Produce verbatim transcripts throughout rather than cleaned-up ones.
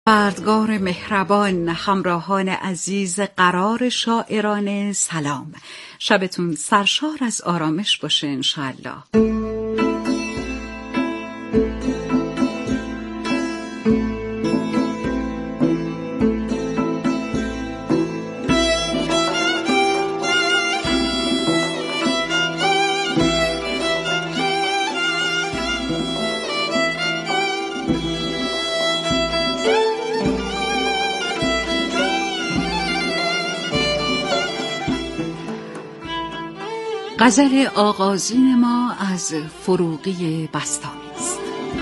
پروردگار مهربان، همراهان عزیز قرار شاعرانه، سلام. شبتون سرشار از آرامش باشه انشالله. غزل آغازین ما از فروغی بسطامی است.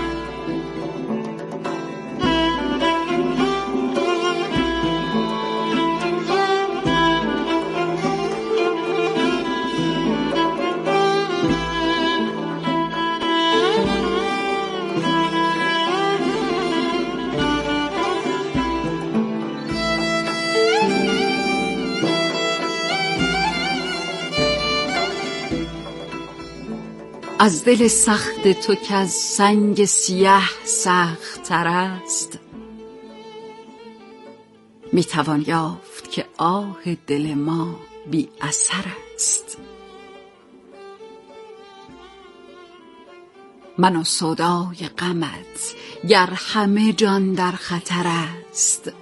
از دل سخت تو که از سنگ سیه سخت تر است، می توان یافت که آه دل ما بی اثر است. من و سودای غمت گر همه جان در خطر است،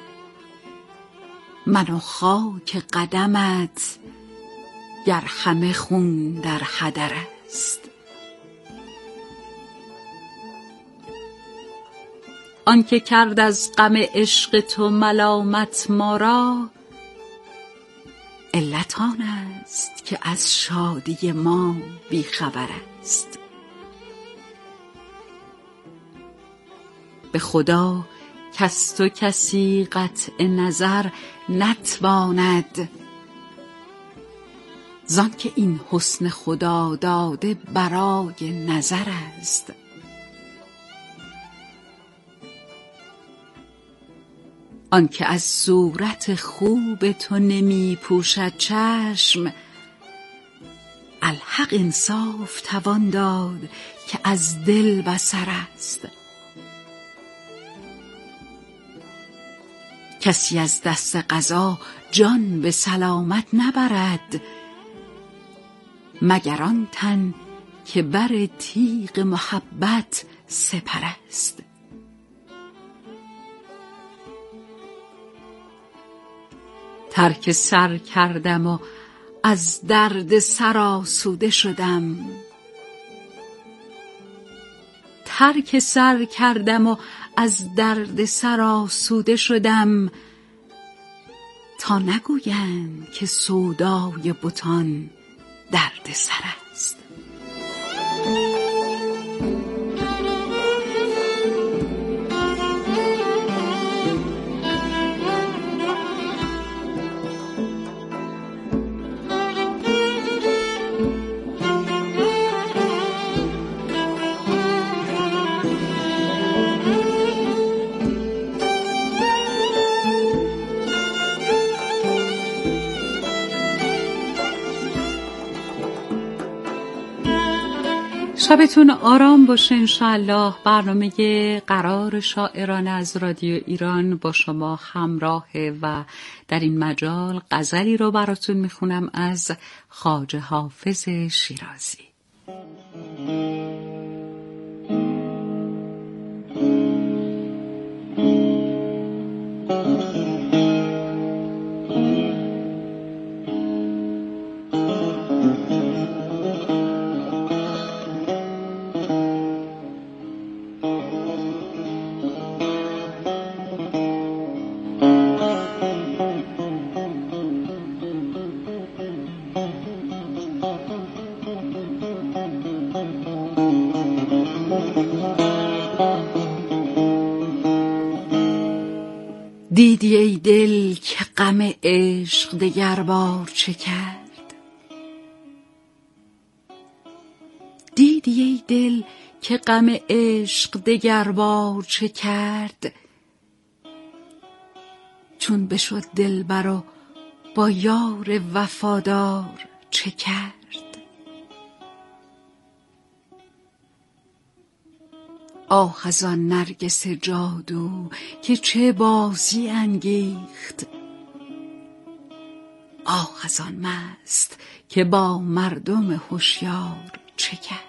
من و خاک قدمت گر همه خون در هدر است. آن که کرد از غم عشق تو ملامت ما را، علت آن است که از شادی ما بی خبر است. به خدا کز تو کسی قطع نظر نتواند، زان که این حسن خدا داده برای نظر است. آن که از صورت خوب تو نمی پوشد چشم، الحق انصاف توان داد که از دل بصر است. کسی از دست قضا جان به سلامت نبرد، مگر آن تن که بر تیغ محبت سپر است. ترک سر کردم و از درد سر آسوده شدم، ترک سر کردم و از درد سر آسوده شدم، تا نگویند که سودای بتان درد سر است. شبتون آرام باشه انشالله. برنامه قرار شاعرانه از رادیو ایران با شما همراهه و در این مجال غزلی رو براتون میخونم از خواجه حافظ شیرازی. دیدی ای دل که غم عشق دگر بار چه کرد، دیدی ای دل که غم عشق دگر بار چه کرد، چون بشد دلبر و با یار وفادار چه کرد. آه از آن نرگس جادو که چه بازی انگیخت، آه از آن مست که با مردم هوشیار چه کرد.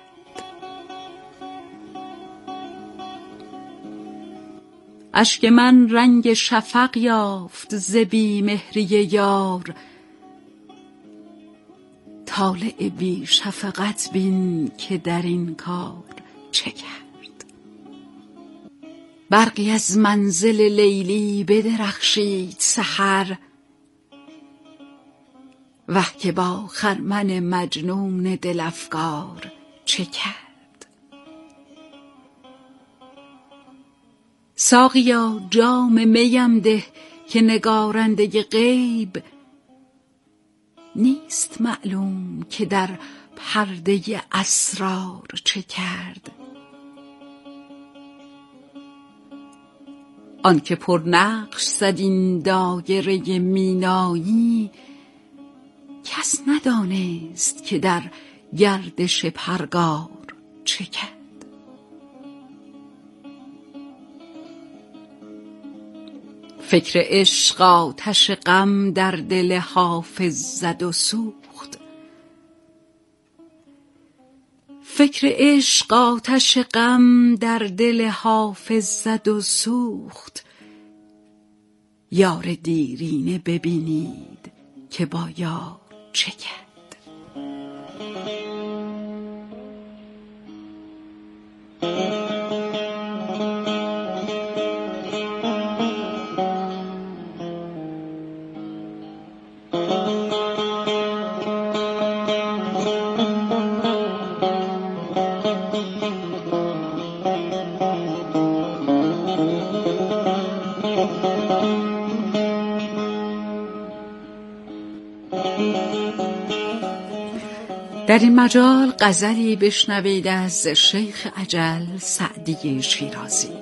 اشک من رنگ شفق یافت ز بی مهری یار، طالع بی شفقت بین که در این کار چه کرد. برقی از منزل لیلی بدرخشید سحر، وه که با خرمن مجنون دل افگار چه کرد. ساقیا جام میم ده که نگارنده غیب، نیست معلوم که در پرده اسرار چه کرد. آن که پرنقش زد این دایره مینایی، کس ندانست که در گردش پرگار چه کرد. فکر عشق آتش غم در دل حافظ زد و سوخت، فکر عشق آتش غم در دل حافظ زد و سوخت. یار دیرینه ببینید که با یار چه کرد. در این مجال غزلی بشنوید از شیخ اجل سعدی شیرازی.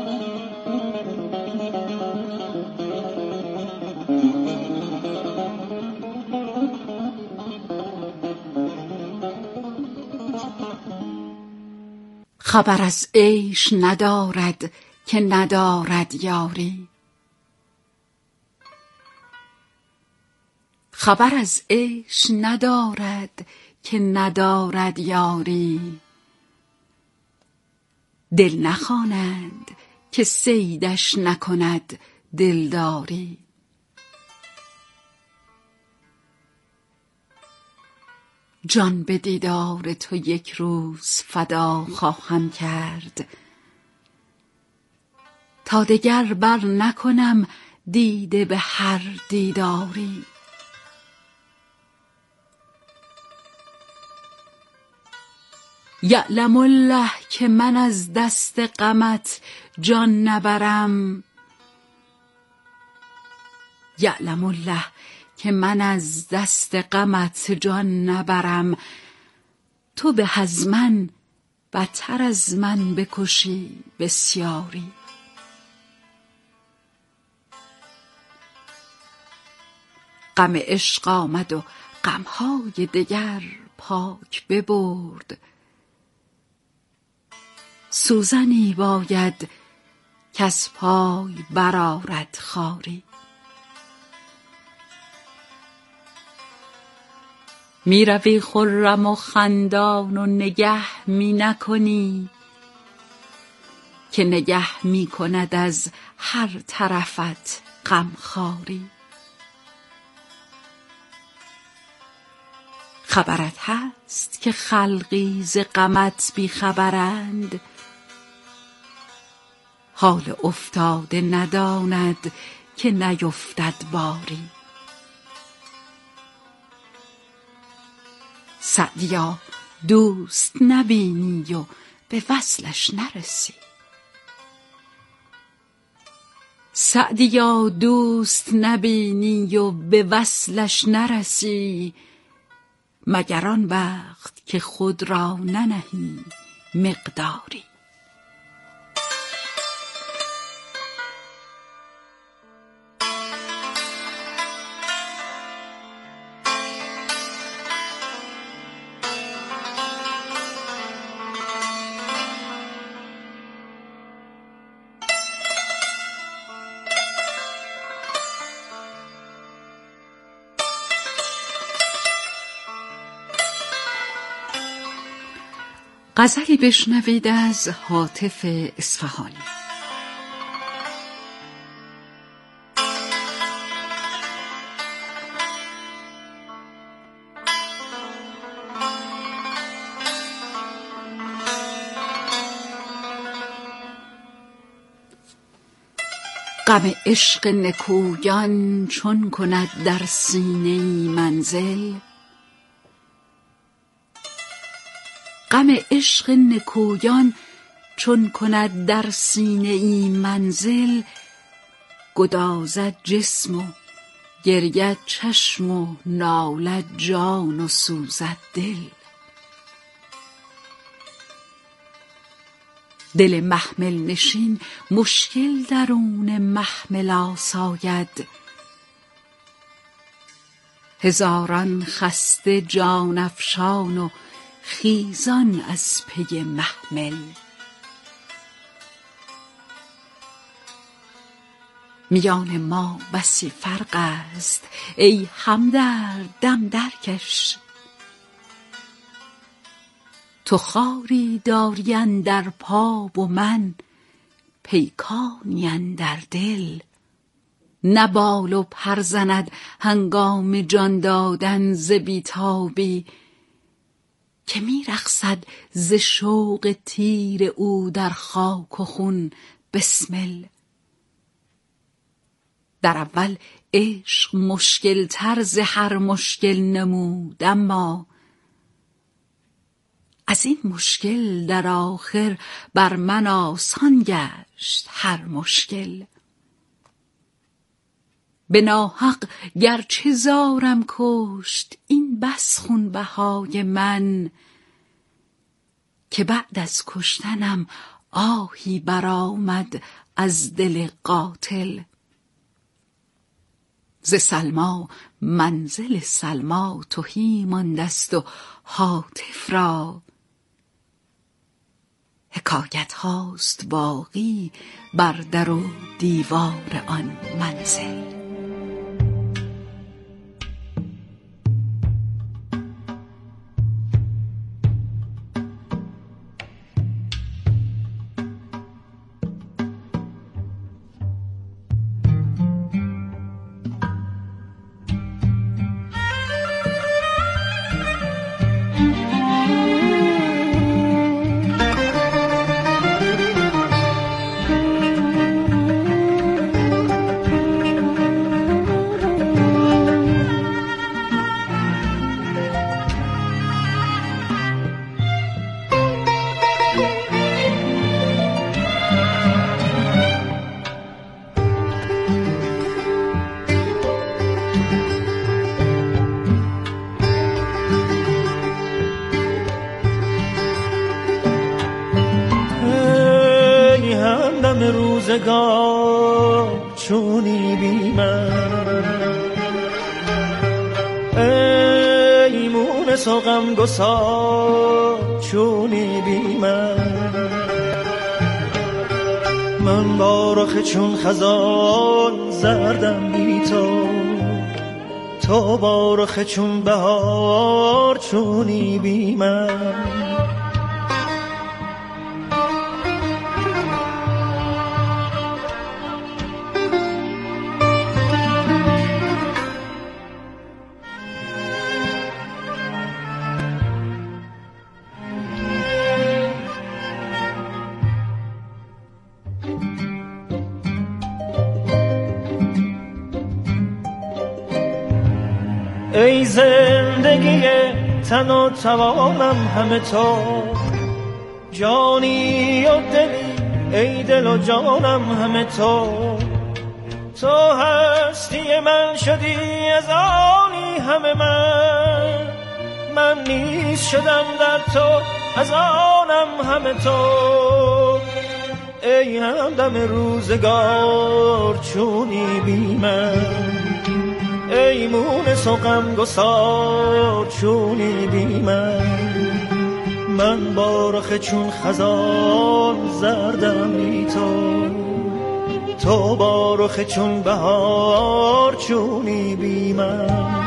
خبر از عیش ندارد که ندارد یاری، خبر از عیش ندارد که ندارد یاری. دل نخوانند که صیدش نکند دلداری. جان به دیدار تو یک روز فدا خواهم کرد، تا دگر بر نکنم دیده به هر دیداری. یعلم الله که من از دست غمت جان نبرم، یعلم الله که من از دست غمت جان نبرم. تو به از من بتر از من بکشی بسیاری. غم عشق آمد و غمهای دگر پاک ببرد، سوزنی باید که از پای برآرد خاری. می روی خرم و خندان و نگه می نکنی، که نگه می کند از هر طرفت غمخواری. خبرت هست که خلقی ز غمت بی خبرند، حال افتاده نداند که نیفتد باری. سعدیا دوست نبینی و به وصلش نرسی، سعدیا دوست نبینی و به وصلش نرسی. مگر آن وقت که خود را ننهی مقداری. غزلی بشنوید از هاتف اصفهانی. غم عشق نکویان چون کند در سینه ای منزل، غم عشق نکویان چون کند در سینه ای منزل، گدازد جسم و گرید چشم و نالد جان و سوزد دل. دل محمل نشین مشکل درون محمل آساید، هزاران خسته جان افشان و خیزان از پی محمل. میان ما بسی فرق است ای همدرد دم درکش، تو خاری داری اندر پا و من پیکانی اندر دل. نه بال و پر زند هنگام جان دادن ز بیتابی، که می رقصد ز شوق تیر او در خاک و خون بسمل. در اول عشق مشکل تر ز هر مشکل نمود، اما از این مشکل در آخر بر من آسان گشت هر مشکل. به ناحق گرچه زارم کشت این بس خونبهای من، که بعد از کشتنم آهی برآمد از دل قاتل. ز سلمی منزل سلمی تهی ماندست و هاتف را، حکایت هاست باقی بر در و دیوار آن منزل. روزگار چونی بی من، ای مونس و غمگسار چونی بی من. من با رخ چون خزان زردم بی تو، تو با رخ چون بهار چونی بی من. ای زندگی تن و توانم همه تو، جانی و دلی ای دل و جانم همه تو. تو هستی من شدی از آنی همه من، من نیز شدم در تو از آنم همه تو. ای همدم روزگار چونی بی من، ای مونس و غمگسار چونی بی من. من با رخ چون خزان زردم بی تو، تو با رخ چون بهار چونی بی من.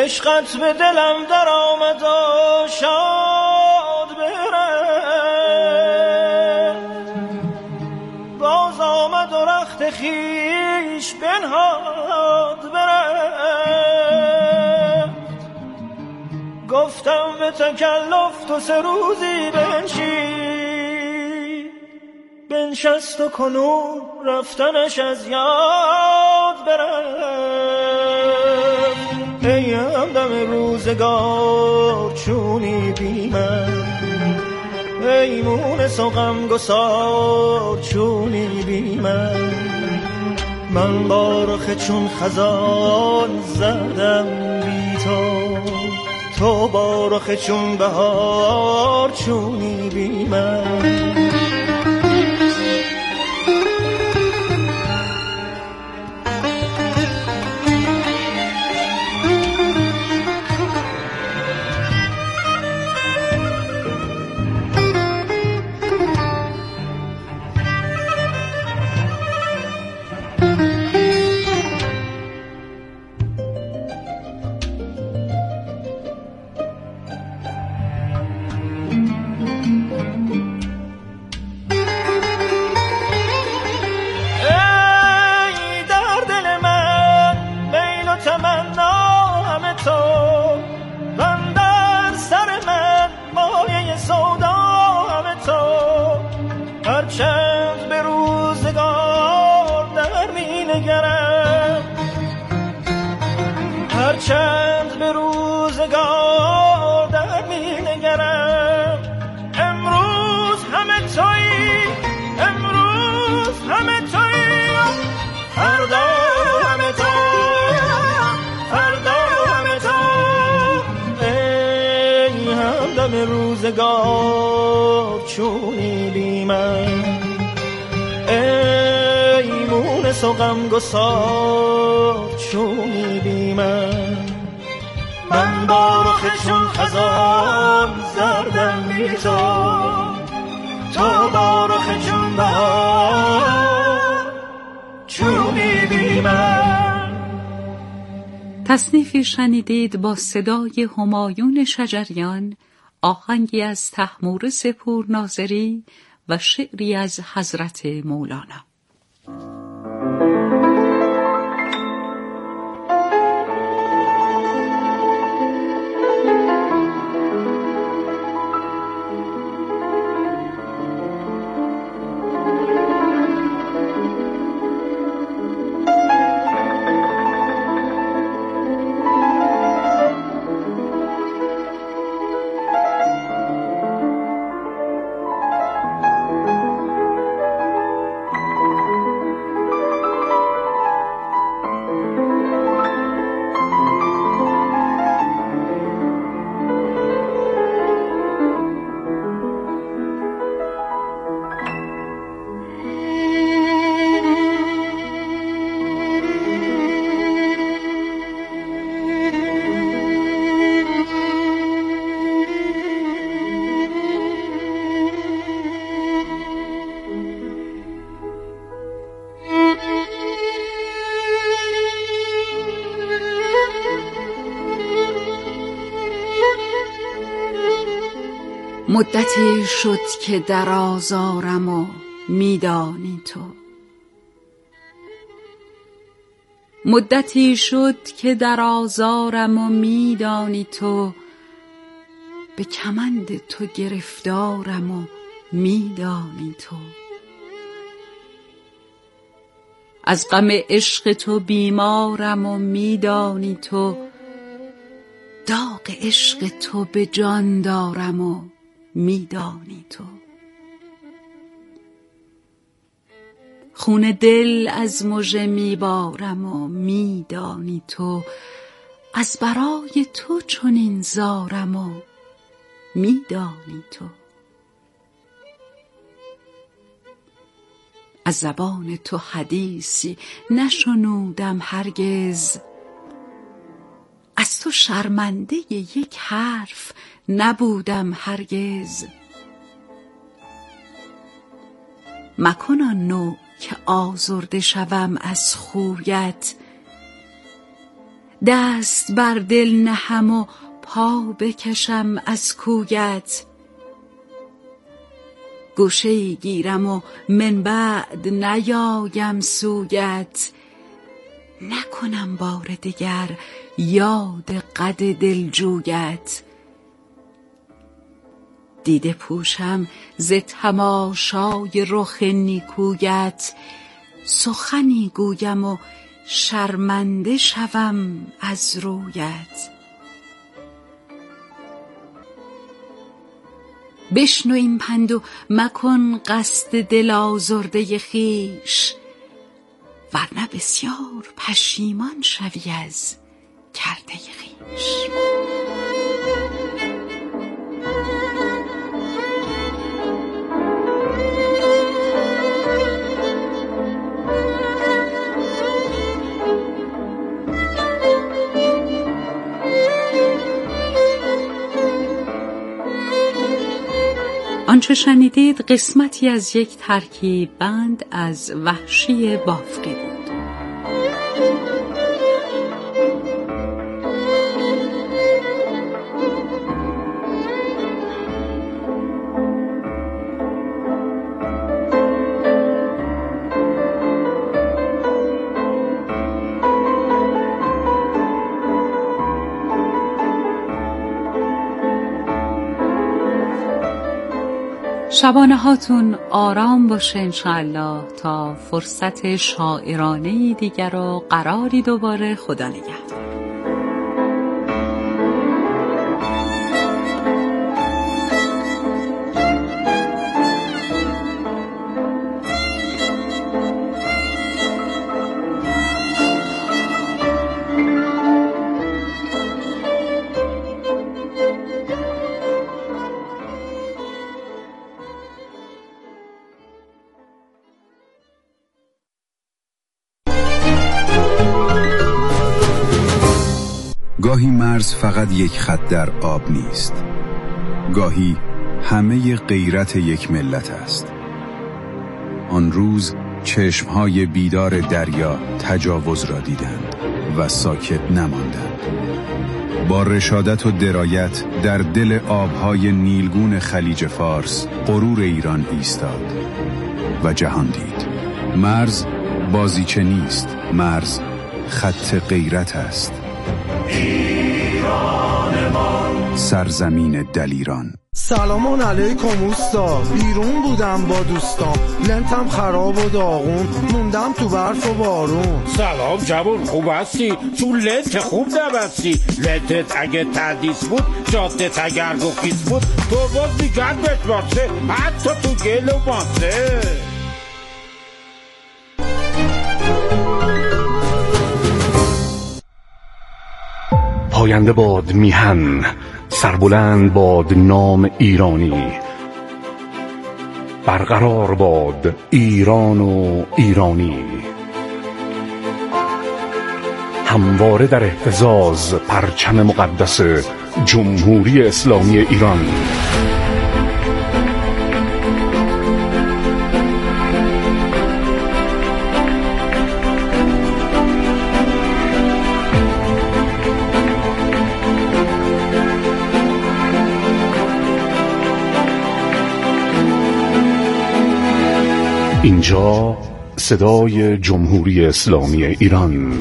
عشقت به دلم در آمد و شاد برفت، باز آمد و رخت خیش بنهاد برفت. گفتم به تکلف تو سه روزی بنشین، بنشست و کنون رفتنش از یاد برفت. ای همدم روزگار چونی بی من، ای مونس و غمگسار چونی بی من. من با رخ چون خزان زدم بی تو، تو با رخ چون بهار چونی بی من. هرچند به روزگار در می نگرم، هرچند به روزگار در می نگرم. امروز همه تویی، امروز همه تویی، فردا همه تو، فردا همه تو. ای همدم روزگار چونی بی من، ای مونس و غمگسار چونی بی من. من با رخ چون خزان زردم بی تو، تو با رخ چون بهار چونی بی من. تصنیفی شنیدید با صدای همایون شجریان، آهنگی از طهمورث پورناظری و شعری از حضرت مولانا. مدتی شد که در آزارم و میدانی تو، مدتی شد که در آزارم و میدانی تو، به کمند تو گرفتارم و میدانی تو. از غم عشق تو بیمارم و میدانی تو، داغ عشق تو به جان دارم و میدانی تو. خون دل از مژه میبارم و میدانی تو، از برای تو چنین زارم و میدانی تو. از زبان تو حدیثی نشنودم هرگز، از تو شرمنده یک حرف نبودم هرگز. مکن آن نوع که آزرده شوم از خویت، دست بر دل نهم و پا بکشم از کویت. گوشه گیرم و من بعد نیایم سویت. نکنم بار دگر یاد قد دلجویت. دیده پوشم ز تماشای رخ نیکویت. سخنی گویم و شرمنده شوم از رویت. بشنو این پند و مکن قصد دل آزرده خویش، ورنه بسیار پشیمان شوی از کرده خویش. آنچه شنیدید قسمتی از یک ترکیب بند از وحشی بافقی بود. شبانه هاتون آرام باشه انشاءالله تا فرصت شاعرانه دیگر و قراری دوباره. خدا نگهدار. گاهی مرز فقط یک خط در آب نیست. گاهی همه غیرت یک ملت است. آن روز چشمهای بیدار دریا تجاوز را دیدند و ساکت نماندند. با رشادت و درایت در دل آبهای نیلگون خلیج فارس غرور ایران ایستاد و جهان دید. مرز بازیچه نیست، مرز خط غیرت است. ایرانمان، سرزمین دلیران. سلام علیکم اوستا، بیرون بودم با دوستام، لنتم خراب و داغون، موندم تو برف و بارون. سلام جوون، خوب هستی؟ تو لنت خوب نبستی. لنتت اگه تردیس بود، جادت اگر گفیز بود، تو باز میگرد بشماسه، حتی تو گل و ماسه. پاینده باد میهن، سربلند باد نام ایرانی. برقرار باد ایران و ایرانی. همواره در اهتزاز پرچم مقدس جمهوری اسلامی ایران. اینجا صدای جمهوری اسلامی ایران.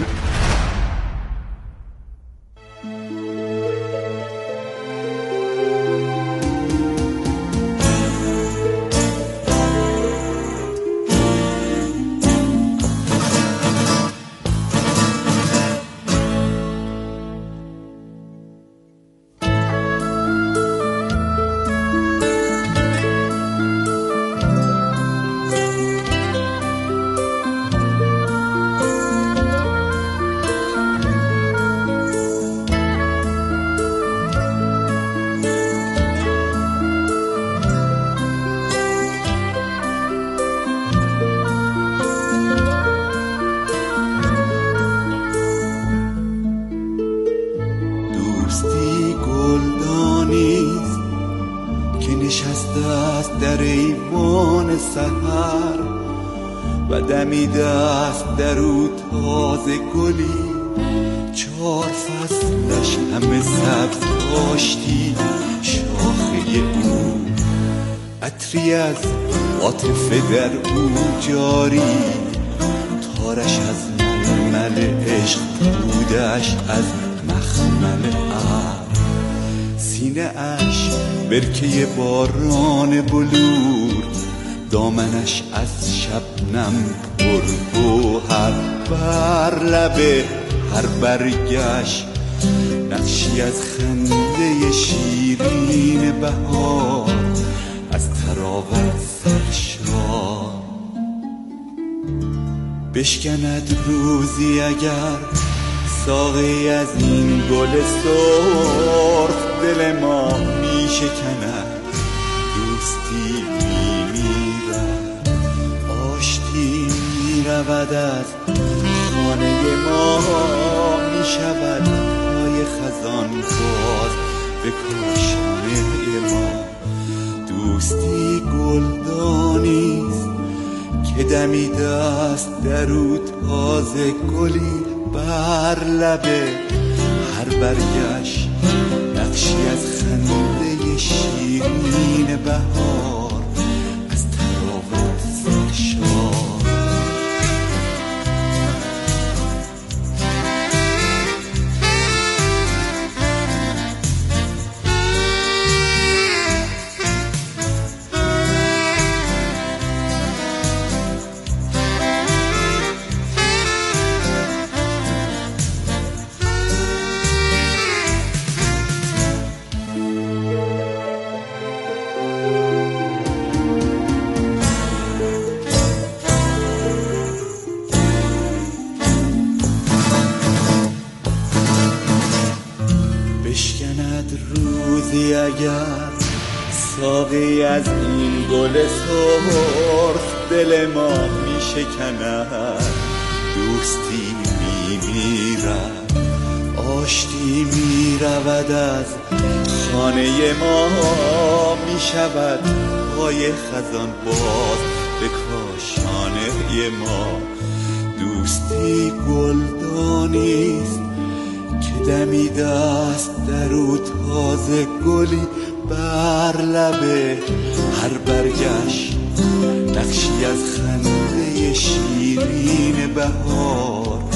در ایوان سحر و دمیده است در او تازه گلی چهار فصلش همه سبز داشتی شاخه او، عطری از عاطفه در او جاری، تارش از ململ عشق بودش از مخمل ابر، سینه اش برکه باران بلور، دامنش از شبنم پر گوهر، بر لب هر برگش نقشی از خنده شیرین بهار، از طراوت سرشار. بشکند روزی اگر ساقی از این گل سرخ، دل ما می شکند دوستی می میرد، آشتی می رود از خانه ما، می شود پای خزان باز به کاشانه ما. دوستی گلدانیست که دمیده است در او تازه گلی، بر لبه هر برگش نقشی از خنده شیرین بهار، از طراوت سرشار. روزی اگر ساقی از این گل سرخ، دل ما می شکند دوستی می میرد، آشتی می رود از خانه ما، می شود پای خزان باز به کاشانه ما. دوستی گلدانیست که دمیده است در او تازه گلی، بر لبه هر برگش نقشی از خنده شیرین بهار،